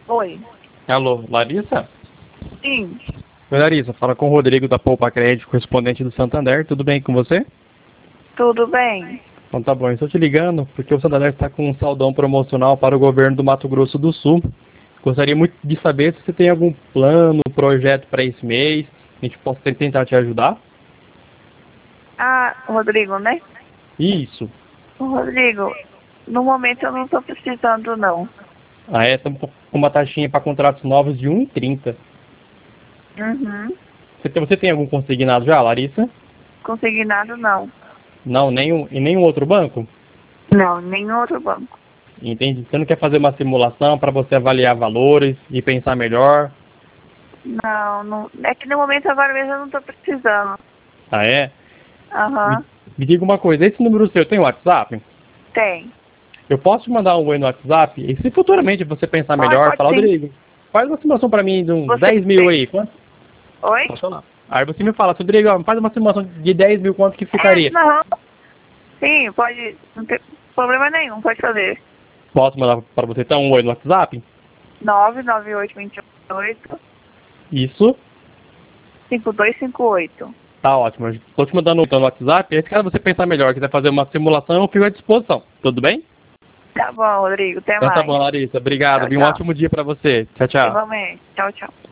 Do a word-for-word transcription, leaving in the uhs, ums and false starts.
Oi. Alô, Larissa? Sim. Oi, Larissa, fala com o Rodrigo da Poupa Crédito, correspondente do Santander. Tudo bem com você? Tudo bem? Então tá bom, eu estou te ligando porque o Santander está com um saldão promocional para o governo do Mato Grosso do Sul. Gostaria muito de saber se você tem algum plano, projeto para esse mês, a gente possa tentar te ajudar. Ah, Rodrigo, né? Isso. Rodrigo, no momento eu não tô precisando, não. Ah, é, estamos com uma taxinha para contratos novos de um e trinta. Uhum. Você tem, você tem algum consignado já, Larissa? Consignado, não. Não, nenhum, em nenhum outro banco? Não, nenhum outro banco. Entende? Você não quer fazer uma simulação para você avaliar valores e pensar melhor? Não, não. É que no momento agora mesmo eu não tô precisando. Ah, é? Aham. Me, me diga uma coisa, esse número seu tem WhatsApp? Tem. Eu posso te mandar um oi no WhatsApp? E se futuramente você pensar Pode, melhor, pode falar, sim. Rodrigo, faz uma simulação para mim de uns Você dez mil tem. aí. Quanto? Oi? Posso falar? Aí você me fala, Rodrigo, ó, faz uma simulação de dez mil, quanto que É, ficaria? não. Sim, pode. Não tem problema nenhum, pode fazer. Posso mandar para você então um oi no WhatsApp? nove nove oito dois oito Isso. cinco dois cinco oito. Tá ótimo. Estou te mandando então no WhatsApp. Esse caso você pensar melhor, quiser fazer uma simulação, eu fico à disposição. Tudo bem? Tá bom, Rodrigo. Até Então tá mais. bom, Larissa. Obrigado. Tchau, E um tchau. ótimo dia para você. Tchau, tchau. Igualmente. Tchau, tchau.